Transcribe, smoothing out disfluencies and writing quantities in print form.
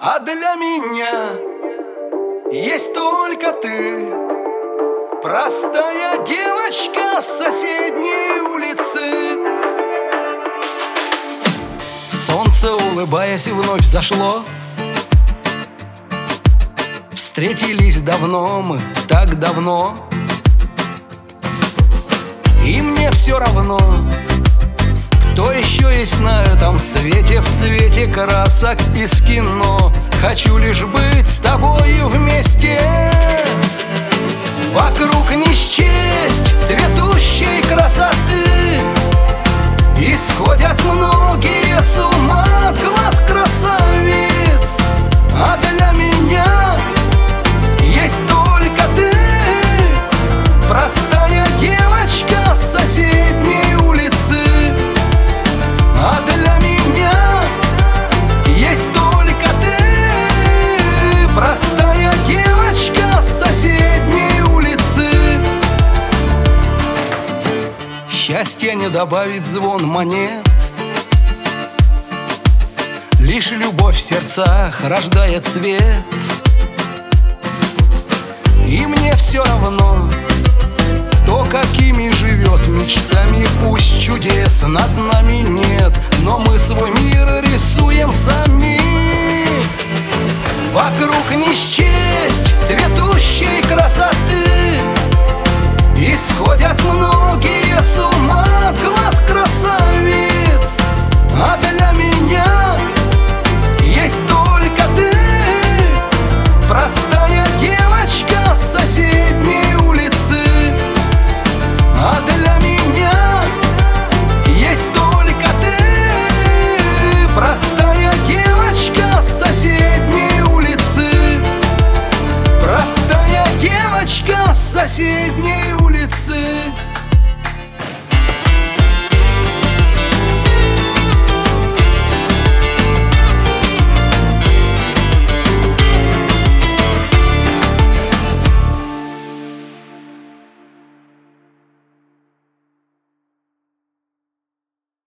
А для меня есть только ты, простая девочка с соседней улицы. Солнце, улыбаясь, вновь зашло. Встретились давно мы, так давно. И мне все равно, кто еще есть на этом свете в цвете красок из кино. Хочу лишь быть с тобою вместе. Вокруг не счесть цветущей красоты, и сходят многие с ума от глаз красавиц. А для меня есть только ты, простая девочка с соседней улицы. А для меня есть только ты, простая девочка с соседней улицы. Счастье не добавит звон монет, лишь любовь в сердцах рождает свет. И мне все равно, кто какими живет мечтами, пусть чудес над нами нет, но мы свой мир рисуем сами. Вокруг не счесть цветущей красоты, и сходят многие с ума от глаз красавиц. А для меня есть только ты, простая девочка с соседней улицы. А для меня есть только ты, простая девочка с соседней улицы. Простая девочка с соседней улицы.